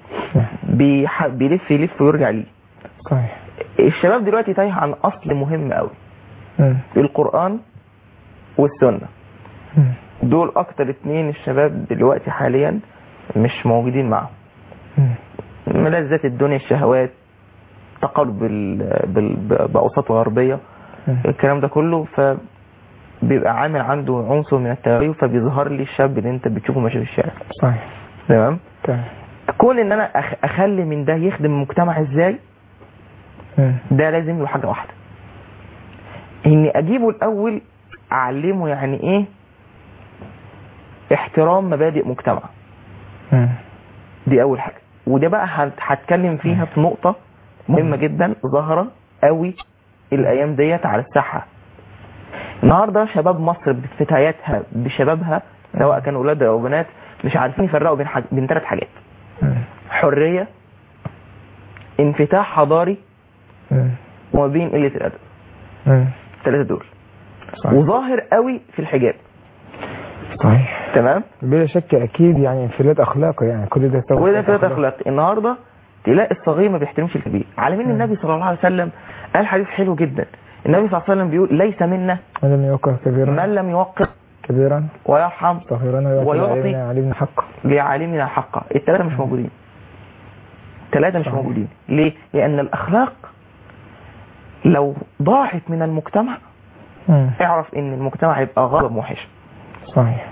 بيلف ويرجع ليه. صحيح. الشباب دلوقتي تايه عن اصل مهم قوي، القرآن والسنة. دول اكتر اتنين الشباب دلوقتي حاليا مش موجودين معهم. ملذات الدنيا، الشهوات، تقارب بأوساط غربية، الكلام ده كله، فبيبقى عامل عنده عنصر من التغيب، فبيظهر لي الشاب اللي انت بتشوفه ماشي في الشارع. صحيح. تمام. كون ان انا اخلي من ده يخدم المجتمع ازاي، ده لازم له حاجة واحدة، اني اجيبه الاول اعلمه يعني ايه احترام مبادئ مجتمع. دي اول حاجة، وده بقى هتكلم فيها في نقطة مهمة جدا ظاهرة قوي الايام ديت على الساحة. النهاردة شباب مصر بفتياتها بشبابها سواء كانوا اولاد او بنات مش عارفين يفرقوا بين 3 حاجات: حرية، انفتاح حضاري، وما بين قلة الادب. 3 دول. صحيح. وظاهر قوي في الحجاب. صحيح. تمام. بلا شك اكيد يعني انفلات اخلاقي، يعني كل ده انفلات اخلاقي. النهارده تلاقي الصغير ما بيحترمش الكبير، على مين؟ النبي صلى الله عليه وسلم قال حديث حلو جدا. النبي صلى الله عليه وسلم بيقول: ليس منا من لم يوقر كبيرا ويرحم صغيرا ويعطي لعالمنا حقه. ال3 مش موجودين. ال3 مش موجودين. ليه؟ لان الاخلاق لو ضاعت من المجتمع اعرف ان المجتمع هيبقى غضب وحش. صحيح.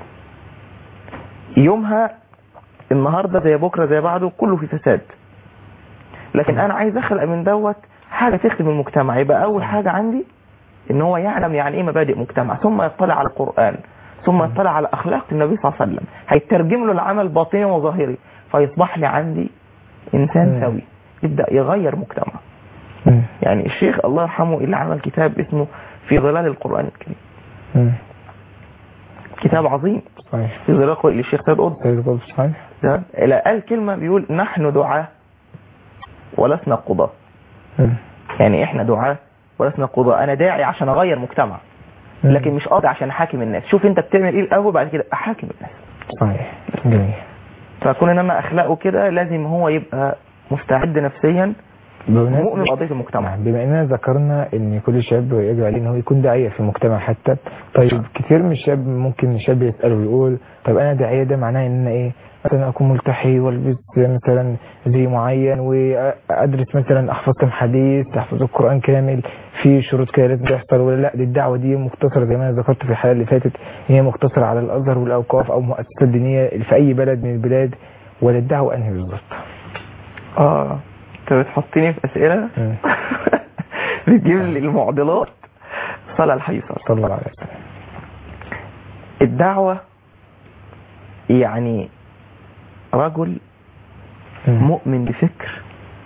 يومها النهارده زي بكره زي بعده كله في فساد. لكن انا عايز اخلق من دوت حاجه تخدم المجتمع. يبقى اول حاجه عندي ان هو يعلم يعني ايه مبادئ مجتمع، ثم يطلع على القرآن، ثم يطلع على اخلاق النبي صلى الله عليه وسلم، هيترجم له العمل باطني وظاهري، فيصبح لي عندي انسان سوي يبدا يغير مجتمع. يعني الشيخ الله يرحمه اللي عمل كتاب اسمه في ظلال القرآن الكريم، كتاب عظيم. صحيح. في ظلال للشيخ سيد قطب. صحيح. قال كلمه بيقول: نحن دعاة ولسنا قضاة. يعني احنا دعاة ولسنا قضاء. انا داعي عشان اغير مجتمع، لكن مش قاضي عشان احاكم الناس. شوف انت بتعمل ايه الاول، بعد كده احاكم الناس. صحيح. جميل. فكون ان انا اخلاقه كده لازم هو يبقى مستعد نفسيا مؤمن بقضيه المجتمع. بما اننا ذكرنا ان كل شاب يجب عليه ان هو يكون داعيه في المجتمع حتى. طيب كثير من الشاب ممكن الشاب يساله ويقول: طب انا داعيه ده معناه ان انا ايه؟ مثلا اكون ملتحي والبس مثلا زي معين وادرس مثلا احفظ كم حديث، احفظ القران كامل، في شروط كده لازم تحصل ولا لا؟ دي الدعوه دي مقتصره زي ما انا ذكرت في الحلقه اللي فاتت، هي مقتصره على الازهر والاوقاف او مؤسسات دينيه في اي بلد من البلاد، ولا الدعوه انهي بالظبط؟ انت بتحطيني في اسئله بتجيب لي المعضلات. صلى الحي صلى الله عليه وسلم. الدعوه يعني رجل مؤمن بفكر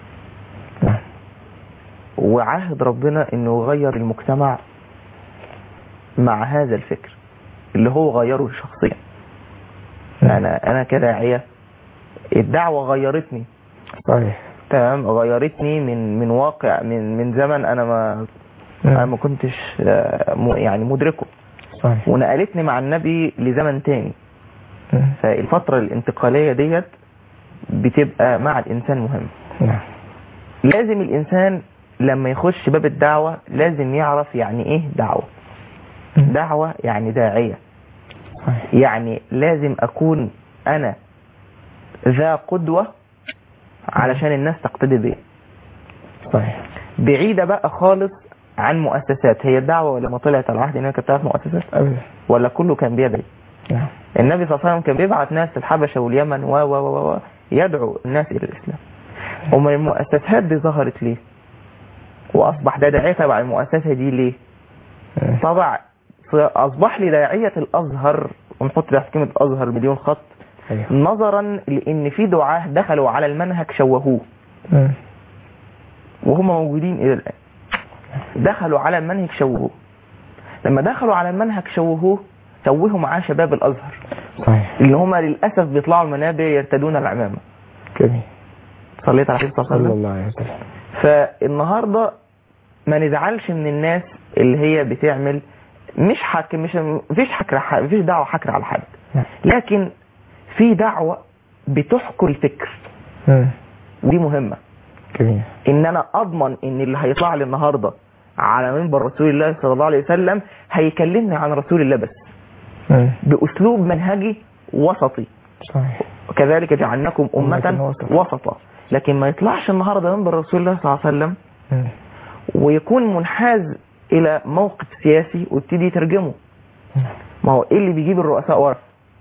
وعهد ربنا انه يغير المجتمع مع هذا الفكر اللي هو غيره شخصيا. انا كداعيه الدعوه غيرتني. صحيح. تمام. غيرتني من واقع من زمن انا ما كنتش يعني مدركه. صحيح. ونقلتني مع النبي لزمن تاني. فالفترة الانتقالية ديت بتبقى مع الإنسان مهم. لازم الإنسان لما يخش باب الدعوة لازم يعرف يعني إيه دعوة. دعوة يعني داعية. يعني لازم أكون أنا ذا قدوة علشان الناس تقتدي بيه. صحيح. بعيدة بقى خالص عن مؤسسات، هي الدعوة ولا ما طلعت على العهد انها كانت بتاعت مؤسسات أبدا. ولا كله كان بيدعي؟ نعم. النبي صلى الله عليه وسلم كان بيبعت ناس الحبشة واليمن و يدعو الناس إلى الإسلام. ومن المؤسسات دي ظهرت ليه وأصبح ده داعية تبع المؤسسة دي ليه؟ طبعا أصبح لي داعية الأزهر، ونحط تحت كلمة أزهر مليون خط، أيوه. نظرا لأن في دعاة دخلوا على المنهج شوهوه وهم موجودين إلى الآن. دخلوا على المنهج شوهوه، لما دخلوا على المنهج شوهوه توهوا معاه شباب الأزهر. صحيح. اللي هم للأسف بيطلعوا المنابر يرتدون العمامة. جميل. صليت على النبي صلى الله عليه وسلم. فالنهاردة ما نزعلش من الناس اللي هي بتعمل مش مفيش دعوة حكر على حد، لكن في دعوة بتحكر الفكر. ودي مهمة. جميل. ان انا اضمن ان اللي هيطلع لي النهاردة على منبر رسول الله صلى الله عليه وسلم هيكلمني عن رسول الله بس بأسلوب منهجي وسطي. صحيح. وكذلك جعلناكم أمة وسطا. لكن ما يطلعش النهاردة منبر رسول الله صلى الله عليه وسلم ويكون منحاز إلى موقف سياسي ويبتدي يترجمه. ما هو إيه اللي بيجيب الرؤساء ورا؟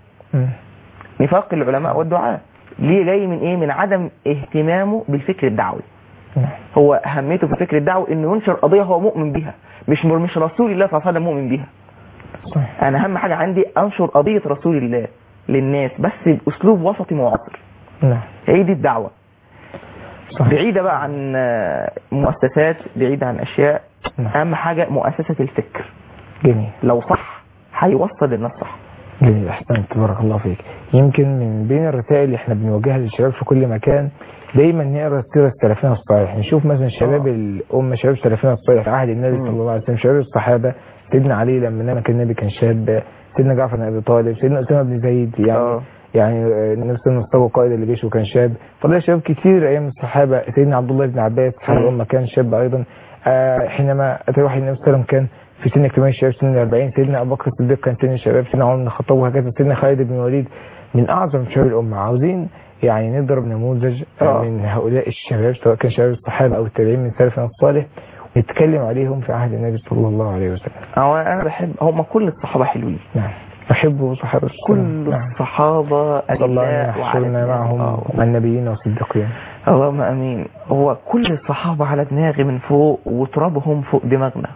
نفاق العلماء والدعاء. ليه جاي من إيه؟ من عدم اهتمامه بالفكر الدعوي. هو أهميته في الفكر الدعوي إنه ينشر قضية هو مؤمن بها، مش رسول الله صلى الله عليه وسلم مؤمن بها. أنا أهم حاجة عندي أنشر قضية رسول الله للناس بس بأسلوب وسطي معاصر. هي دي الدعوة. صحيح. بعيدة بقى عن مؤسسات، بعيدة عن أشياء. أهم حاجة مؤسسة الفكر. جميل. لو صح هيوصل للناس صح. جميل. أحسنت، بارك الله فيك. يمكن من بين الرسائل اللي احنا بنوجهها للشباب في كل مكان دايما نقرا سيرة سلفنا الصالح، نشوف مثلا شباب الأمة، شباب سلفنا الصالح في عهد النبي صلى الله عليه وسلم، شباب الصحابة، سيدنا علي لما نام كان النبي كان شاب، سيدنا جعفر بن أبي طالب، سيدنا أسامة بن زيد، يعني نفس المستوى قائد اللي جيشه كان شاب. فضل شباب كتير أيام الصحابة، سيدنا عبد الله بن عباس صاحب الأمة كان شاب أيضا. حينما أتى وحي النبي صلى الله عليه وسلم كان في سن اكتمال الشباب، سن 40. سيدنا أبو بكر الصديق كان سن الشباب، سيدنا عمر بن الخطاب، وهكذا سيدنا خالد بن الوليد، من أعظم شباب الأمة. عاوزين يعني نضرب نموذج من هؤلاء الشباب سواء كان شباب الصحابة أو التابعين من سلفنا الصالح ونتكلم عليهم في عهد النبي صلى الله عليه وسلم. أنا بحب هم كل الصحابة حلوين. نعم. أحب صحابة كل الصحابة الله يحشرنا معهم مع النبيين والصديقين. اللهم أمين. هو كل الصحابة على دماغي من فوق وترابهم فوق دماغنا.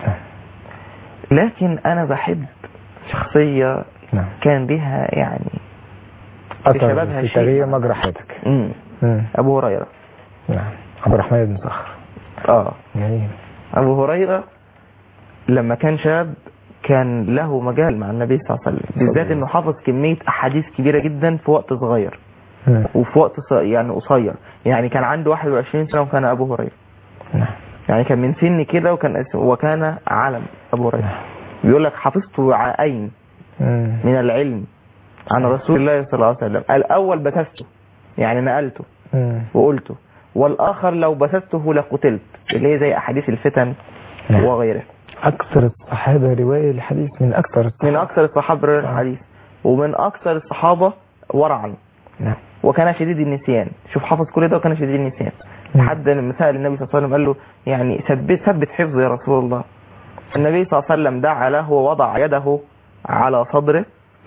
لكن أنا بحب شخصية كان بها يعني في شبابها في تغيير مجرى حياتك. أبو هريرة. نعم. عبد الرحمن بن صخر. جميل. أبو هريرة لما كان شاب كان له مجال مع النبي صلى الله عليه وسلم، بالذات انه حافظ كمية احاديث كبيرة جدا في وقت صغير وفي وقت يعني قصير. يعني كان عنده 21 سنة وكان ابو هريرة. يعني كان من سن كده وكان علم ابو هريرة. بيقول لك حفظت وعاءين من العلم عن رسول الله صلى الله عليه وسلم. الاول بثثته يعني نقلته وقلته، والاخر لو بثثته لقتلت، اللي هي زي احاديث الفتن وغيرها. أكثر الصحابة رواية الحديث، من أكثر الصحابة رواية الحديث، ومن أكثر الصحابة ورعا. وكان شديد النسيان. شوف حفظ كل ده وكان شديد النسيان. لحد لما سأل النبي صلى الله عليه وسلم قال له يعني ثبت حفظه يا رسول الله. النبي صلى الله عليه وسلم دعا له ووضع يده على صدره،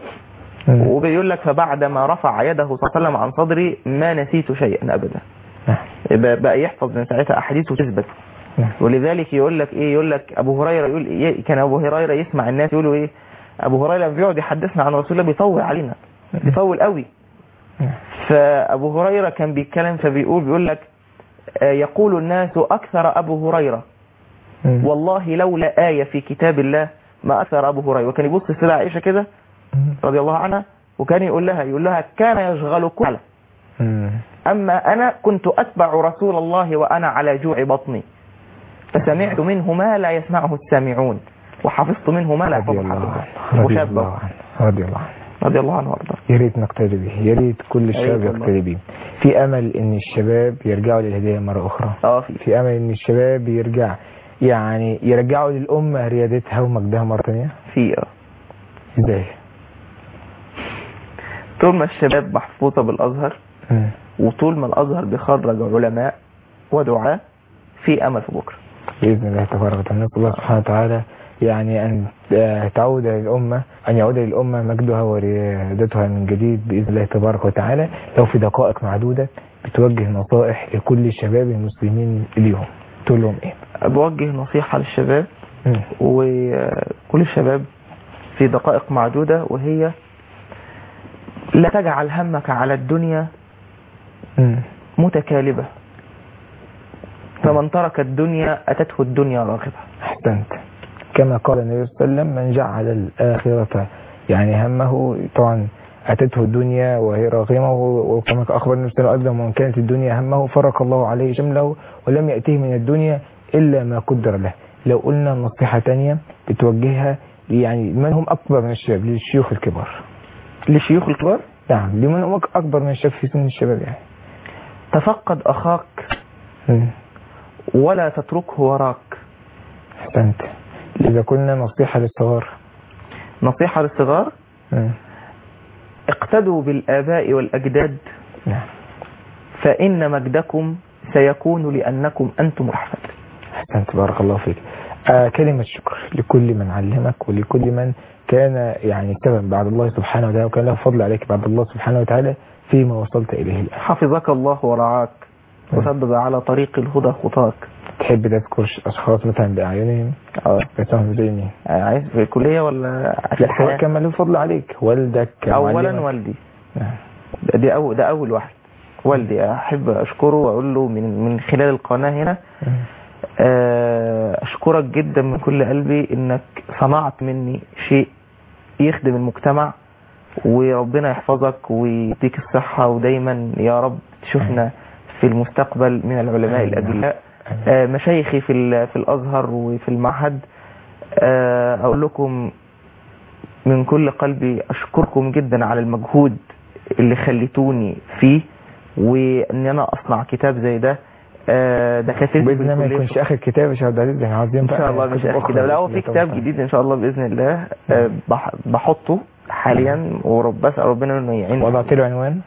وبيقول لك فبعد ما رفع يده صلى الله عليه وسلم عن صدري ما نسيت شيئا أبدا. بقى يحفظ من ساعتها أحاديث وتثبت. ولذلك يقول لك ايه، يقول لك ابو هريره يقول إيه، كان ابو هريره يسمع الناس يقولوا ايه، ابو هريره بيقعد يحدثنا عن رسول الله بيطول علينا، بيطول قوي. فابو هريره كان بيتكلم فبيقول لك يقول الناس اكثر ابو هريره والله لولا آية في كتاب الله ما اكثر ابو هريره. وكان يبص لسيدة عائشه كده رضي الله عنها وكان يقول لها كان يشغلكم على اما انا كنت اتبع رسول الله وانا على جوع بطني فسمعت منه ما لا يسمعه السامعون وحفظت منه ما لا يحفظه الحافظون. وشاب رضي الله عنه وارضاه. يا ريت نقتدي به، يا ريت كل الشباب يقتدي به. في امل ان الشباب يرجعوا للهدايه مره اخرى. في امل ان الشباب يرجعوا للامه ريادتها ومجدها مره ثانيه. ازاي؟ طول ما الشباب محفوظه بالازهر وطول ما الازهر بيخرج علماء ودعاة في امل في بكره. بإذن الله تبارك وتعالى. نسأل الله سبحانه وتعالى يعني أن تعود للأمة، أن يعود للأمة مجدها وريادتها من جديد بإذن الله تبارك وتعالى. لو في دقائق معدودة بتوجه نصائح لكل الشباب المسلمين اليوم تقول لهم إيه؟ بوجه نصيحة للشباب وكل الشباب في دقائق معدودة، وهي لا تجعل همك على الدنيا متكالبة، فمن ترك الدنيا أتته الدنيا راغبة. أحسنت. كما قال النبي صلى الله عليه وسلم من جعل الآخرة يعني همه، طبعا أتته الدنيا وهي راغمة، وكما أخبر النبي صلى الله عليه وسلم من كانت الدنيا همه فرق الله عليه شمله ولم يأتيه من الدنيا إلا ما قدر له. لو قلنا نصيحة تانية بتوجهها يعني من هم أكبر من الشباب، للشيوخ الكبار. للشيوخ الكبار؟ نعم، لمن هم أكبر من الشباب في سن الشباب يعني. تفقد أخاك ولا تتركه وراك. أحسنت. إذا كنا نصيحة للصغار، نصيحة للصغار اقتدوا بالآباء والأجداد، فإن مجدكم سيكون لأنكم أنتم رحمة. أحسنت، بارك الله فيك. كلمة شكر لكل من علمك ولكل من كان يعني سبب بعد الله سبحانه وتعالى، وكان له فضل عليك بعد الله سبحانه وتعالى فيما وصلت إليه الآن. حفظك الله ورعاك وسدد على طريق الهدى خطاك. تحب تذكر أشخاص مثلا بأعينهم؟ بسهم زي مين؟ عايز في الكلية ولا في لا، الحياة؟ كان له فضل عليك، والدك أولا والدي. ده أول واحد، والدي. أحب أشكره وأقول له من خلال القناة هنا أشكرك جدا من كل قلبي إنك صنعت مني شيء يخدم المجتمع، وربنا يحفظك ويديك الصحة، ودايما يا رب تشوفنا في المستقبل من العلماء الأجلاء. مشايخي في الأزهر وفي المعهد، أقول لكم من كل قلبي أشكركم جدا على المجهود اللي خليتوني فيه، وإن أنا أصنع كتاب زي ده. دكاترتي بإذن الله ما يكونش آخر كتاب يا شيخ عبد العزيز، يعني عاوزين إن شاء الله مش آخر كتاب، لا هو في كتاب جديد إن شاء الله بإذن الله بحطه حاليا، وبسأل ربنا إنه يعين. وضعت له عنوان؟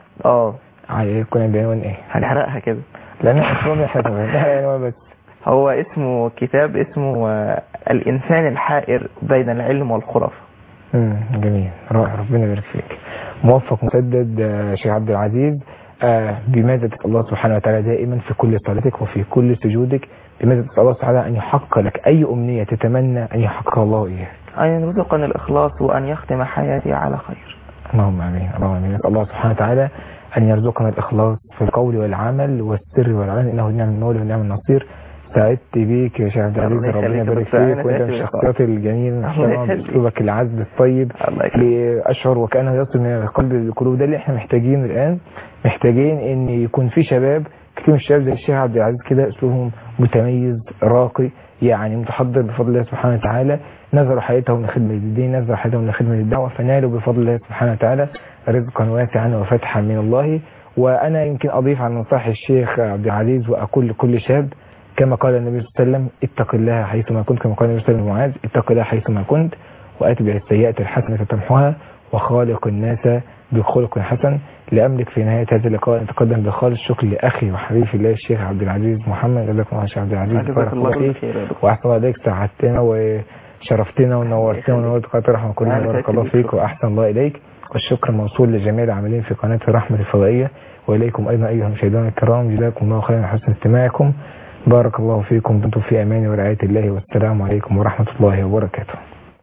يكون بعنوان إيه؟ هنحرقها كده؟ لا أنا مش عنوان بس. هو اسمه كتاب اسمه الإنسان الحائر بين العلم والخرافة. جميل، رائع، ربنا يبارك فيك. موفق مسدد شيخ عبد العزيز. بماذا تسأل الله سبحانه وتعالى دائما في كل صلاتك وفي كل سجودك؟ بماذا تسأل الله سبحانه أن يحقق لك أي أمنية تتمنى أن يحقق الله إياها؟ أن يرزقني الإخلاص وأن يختم حياتي على خير. اللهم آمين، اللهم آمين. نسأل الله سبحانه وتعالى أن يرزقنا الإخلاص في القول والعمل والسر والعلن، إنه نعم المولى ونعم النصير. سعدت بيك يا شيخ عبد العزيز، ربنا يبارك فيك، وانت من الشخصيات الجميله باسلوبك العذب الطيب اللي اشعر وكانه يصل من القلب للقلوب. ده اللي احنا محتاجينه الان، محتاجين ان يكون في شباب كتير من الشباب زي الشيخ عبد العزيز كده، اسلوبهم متميز راقي، يعني متحضر بفضل الله سبحانه وتعالى، نذروا حياتهم لخدمه الدين، نذروا حياتهم لخدمه الدعوه، فنالوا بفضل الله سبحانه وتعالى رزقا واسعا وفتحا من الله. وانا يمكن اضيف على نصائح الشيخ عبد العزيز واقول لكل شاب كما قال النبي صلى الله عليه وسلم اتق الله حيثما كنت، كما قال النبي صلى الله عليه وسلم لمعاذ اتق الله حيثما كنت واتبع السيئة الحسنة تمحها وخالق الناس بخلق حسن. لأملك في نهاية هذا اللقاء أن أتقدم بخالص شكر لأخي وحبيبي في الله الشيخ عبد العزيز محمد. جزاكم الله شيخ عبد العزيز، بارك الله فيك وأحسن الله إليك، ساعدتنا وشرفتنا ونورتنا ونورت قناة الرحمة كلنا، بارك الله فيك وأحسن الله إليك. والشكر موصول لجميع العاملين في قناة الرحمة الفضائية، وإليكم أيضا أيها المشاهدون الكرام، جزاكم الله خيرا حسن استماعكم، بارك الله فيكم، دمتم في أمان ورعاية الله، والسلام عليكم ورحمة الله وبركاته.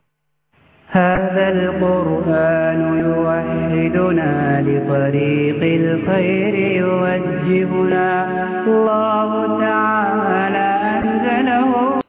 هذا القرآن يوحدنا لطريق الخير يوجهنا، الله تعالى